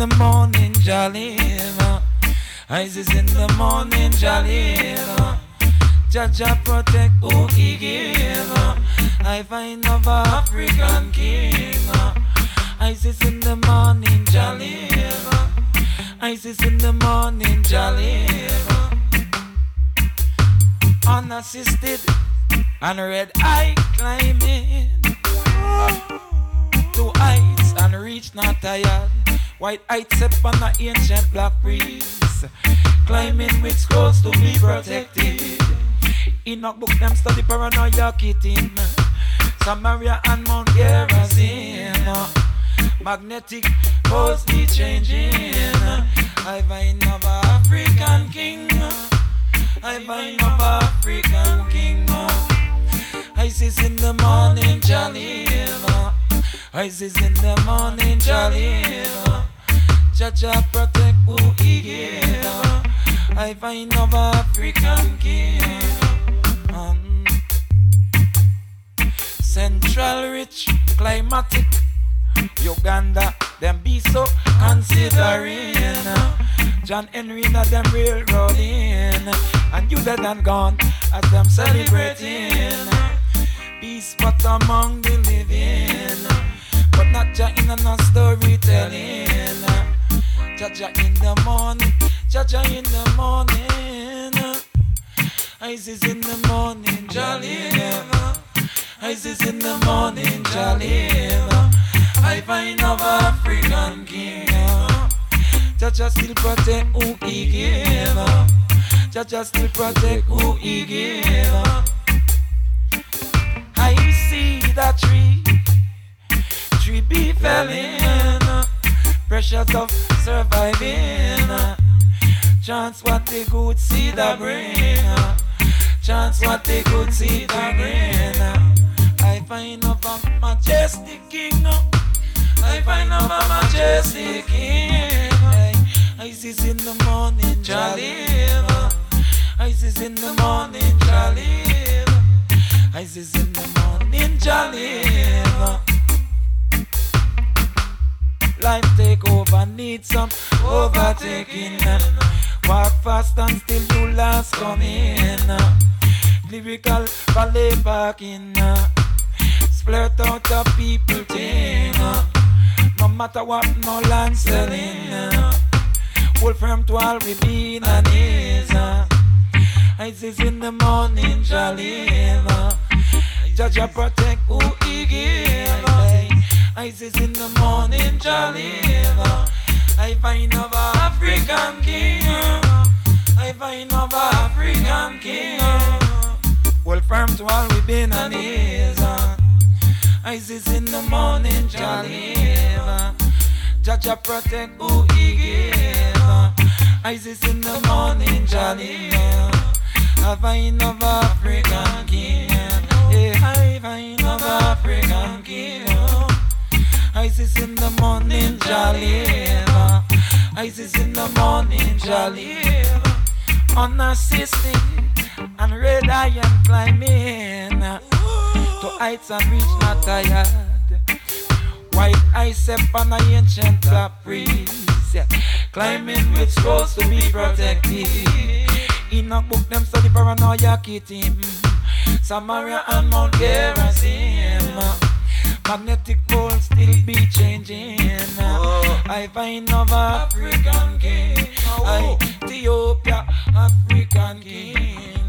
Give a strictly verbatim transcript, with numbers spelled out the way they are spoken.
the morning, jolly. Isis in the morning, jolly. Jaja protect who he give. I find of African king. Isis in the morning, jolly. Isis in the morning, jolly. Unassisted and red eye climbing to heights and reach not tired. White heights up on the ancient black breeze, climbing with scrolls to be protected. Enoch book them study paranoia kitten, Samaria and Mount Gerizim. Magnetic poles be changing. I find of African king. I find of African king. Isis in the morning, jolly. Isis in the morning, jolly. Jaja protect who he give. I find of African king. Um, Central rich, climatic. Uganda, them be so considering. John Henry, not them railroading. And you dead and gone as them celebrating. Peace but among the living, but not Jah in no storytelling. Jaja in the morning, Jaja in the morning. Isis in the morning, jolly. Isis in the morning, jolly. I find of African king. Jaja still protect who he give. Jaja still protect who he give. I see that tree, tree be felling. Pressures of surviving. Chance what they could see the brain. Chance what they could see the brain. I find of a majestic king. I find of a majestic king. Isis in the morning, jolly. Isis in the morning, jolly. Isis in the morning, jolly. Life take over, need some overtaking. Walk fast and still you last coming. Lyrical ballet parking. Splurt out the people thing. No matter what, no land selling. Hold firm to all we been and is. Isis in the morning, jolly. Jaja protect who he give. Isis in the morning, jolly. I find of African king. I find of African king. Hold firm to all we been and is. Isis in the morning, jolly. Jaja protect who he give. Isis in the morning, jolly. I find of African king. Yeah, I find of African king. Isis in the morning, jolly. Isis in the morning, jolly. Unassisted and red iron climbing to heights and reach not tired. White ice up on the ancient top breeze, climbing with scrolls to be protected. Enoch book them study paranoia kitten, Samaria and Mount Gerizim. Magnetic poles still be changing. Oh. I find of African king. Oh. Ethiopia, African king.